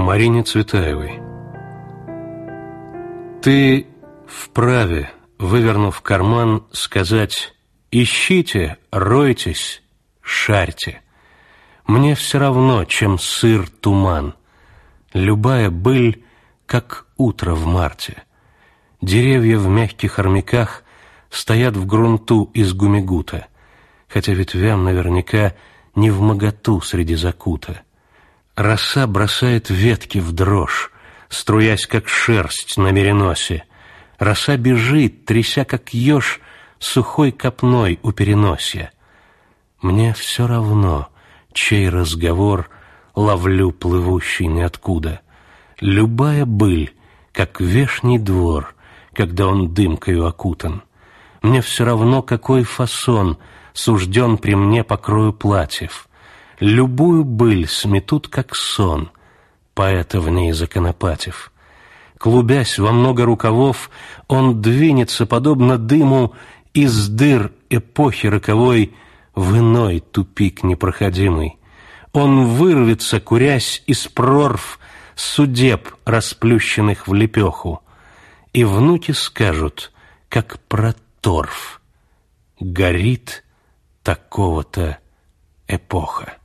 Марине Цветаевой. Ты вправе, вывернув карман, сказать: ищите, ройтесь, шарьте. Мне все равно, чем сыр, туман. Любая быль, как утро в марте. Деревья в мягких армяках стоят в грунту из гумигута, хотя ветвям наверняка невмоготу среди закута. Роса бросает ветки в дрожь, струясь, как шерсть на мериносе. Роса бежит, тряся, как еж, сухой копной у переносья. Мне все равно, чей разговор ловлю плывущий ниоткуда. Любая быль, как вешний двор, когда он дымкою окутан. Мне все равно, какой фасон сужден при мне по крою платьев. Любую быль сметут, как сон, поэта в ней законопатив. Клубясь во много рукавов, он двинется, подобно дыму, из дыр эпохи роковой в иной тупик непроходимый. Он вырвется, курясь из прорв судеб, расплющенных в лепеху, и внуки скажут, как про торф: горит такого-то эпоха.